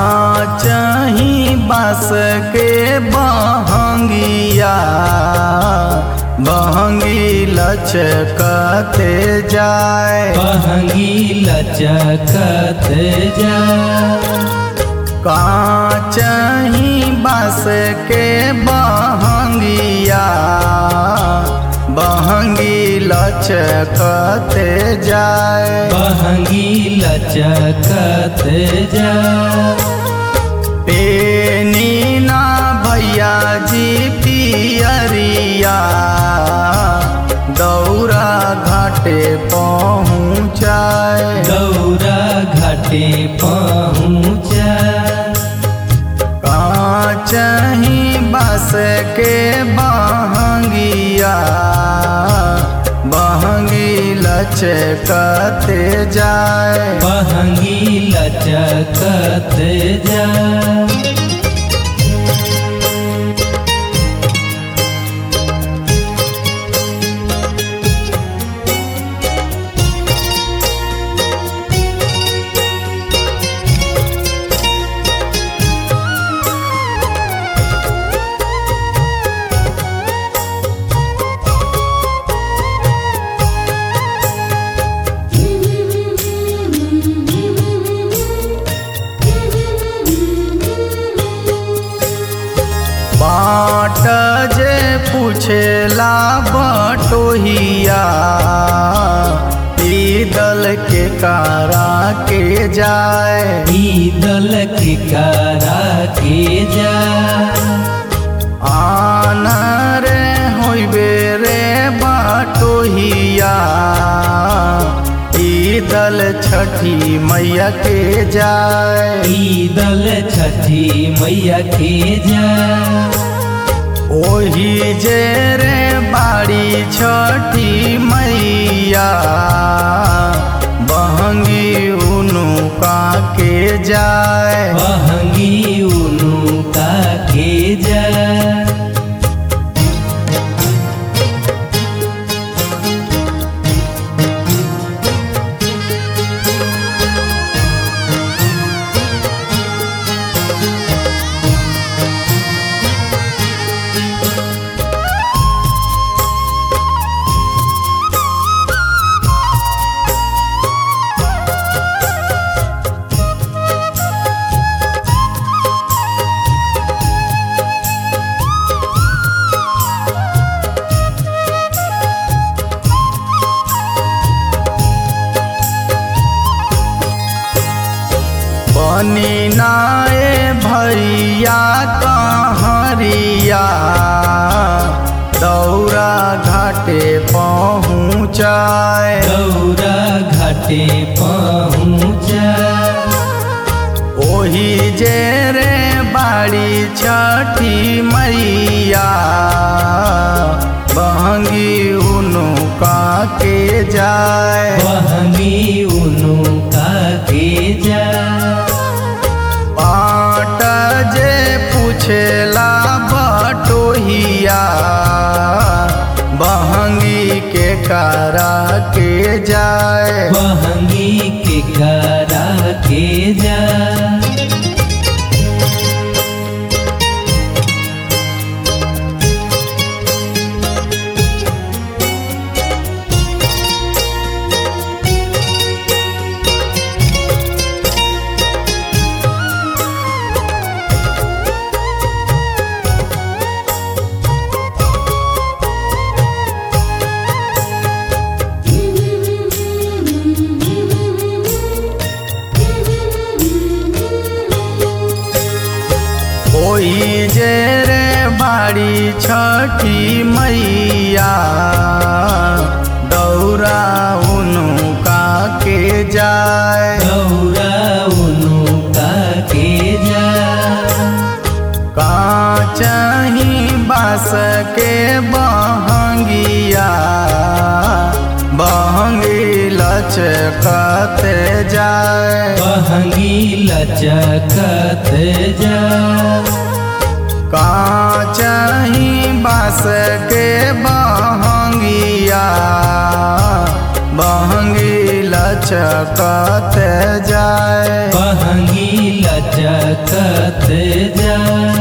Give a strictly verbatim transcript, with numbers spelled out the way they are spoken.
काचही बास के बहंगिया बहंगी लचकते जाए बहंगी लचकत जाए। काचही बास के बहंगिया बहंगी लचकते जाए बहंगी लचकत जाए। पेनी ना भैया जी पियरिया दौरा घाटे पहुँचाए दौरा घाटे पहुँचाए। काचही बास के बहंगिया बहंगी लचकते जाए बहंगी लचकत जाए। बाट जे पूछेला बटोहिया ई दल के कारा के जाए ई दल के कारा के जाए। आन रे होइबे रे बटोहिया ई दल छठी मैया के जाए ई दल छठी मैया के जाए। ओही जे रे बाड़ी छठी मैया बहंगी उनुका के जाए बहंगी उनुका के जाए। बनी नाए भैया कहरिया दौरा घाटे पहुँचाए दौरा घाटे पहुँचाए। ओही जे रे बाड़ी छठी मैया बहंगी उनुका के जाए बहंगी उनुका के जाए। बाट जे पूछेला बटोहिया बहंगी के कारा के जाए बहंगी के कारा के जाए। ओही जे रे बाड़ी छठी मैया दौरा उनुका के जाए दौरा उनुका के जाए। काचही बास के बहंगिया बहंगी लचकते जाए बहंगी लचकत जाए। काचही बास के बहंगिया बहंगी लचकते जाए बहंगी लचकत लचकत जा।